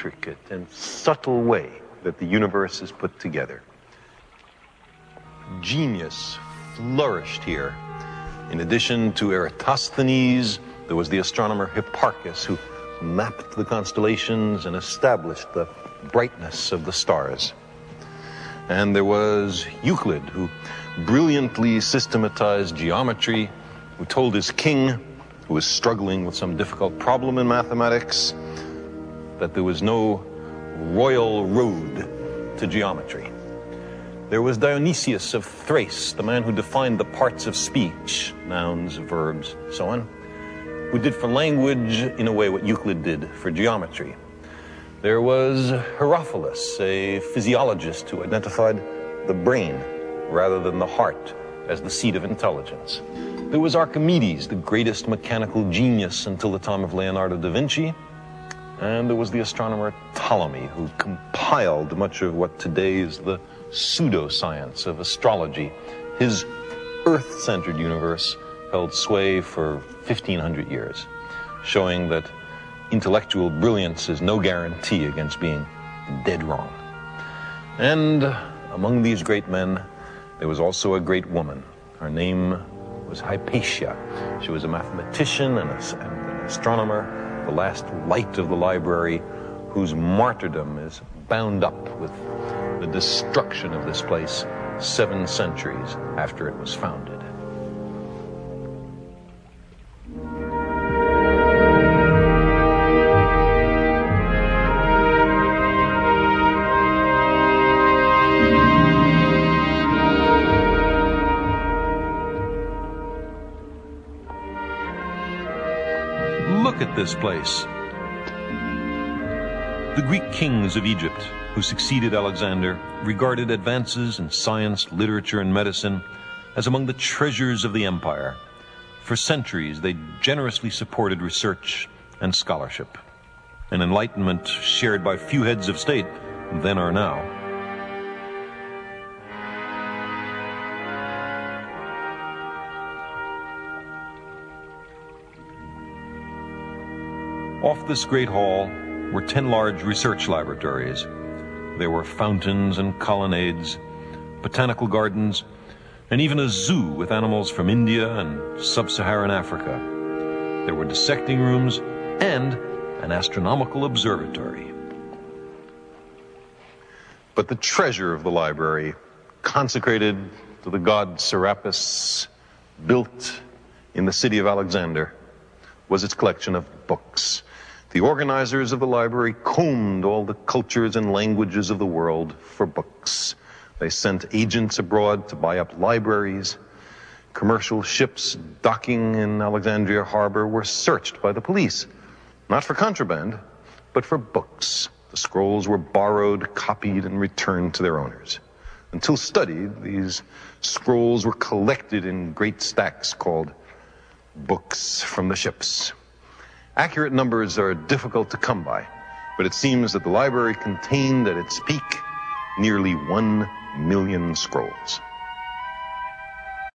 intricate and subtle way that the universe is put together. Genius flourished here. In addition to Eratosthenes, there was the astronomer Hipparchus, who mapped the constellations and established the brightness of the stars. And there was Euclid, who brilliantly systematized geometry, who told his king, who was struggling with some difficult problem in mathematics, that there was no royal road to geometry. There was Dionysius of Thrace, the man who defined the parts of speech, nouns, verbs, so on, who did for language, in a way, what Euclid did for geometry. There was Herophilus, a physiologist who identified the brain rather than the heart as the seat of intelligence. There was Archimedes, the greatest mechanical genius until the time of Leonardo da Vinci. And there was the astronomer Ptolemy, who compiled much of what today is the pseudoscience of astrology. His Earth-centered universe held sway for 1,500 years, showing that intellectual brilliance is no guarantee against being dead wrong. And among these great men, there was also a great woman. Her name was Hypatia. She was a mathematician and an astronomer, the last light of the library, whose martyrdom is bound up with the destruction of this place 7 centuries after it was founded. Look at this place. The Greek kings of Egypt, who succeeded Alexander, regarded advances in science, literature, and medicine as among the treasures of the empire. For centuries, they generously supported research and scholarship, an enlightenment shared by few heads of state then or now. Off this great hall were 10 large research laboratories. There were fountains and colonnades, botanical gardens, and even a zoo with animals from India and sub-Saharan Africa. There were dissecting rooms and an astronomical observatory. But the treasure of the library, consecrated to the god Serapis, built in the city of Alexander, was its collection of books. The organizers of the library combed all the cultures and languages of the world for books. They sent agents abroad to buy up libraries. Commercial ships docking in Alexandria harbor were searched by the police, not for contraband, but for books. The scrolls were borrowed, copied, and returned to their owners. Until studied, these scrolls were collected in great stacks called books from the ships. Accurate numbers are difficult to come by, but it seems that the library contained at its peak nearly 1 million scrolls.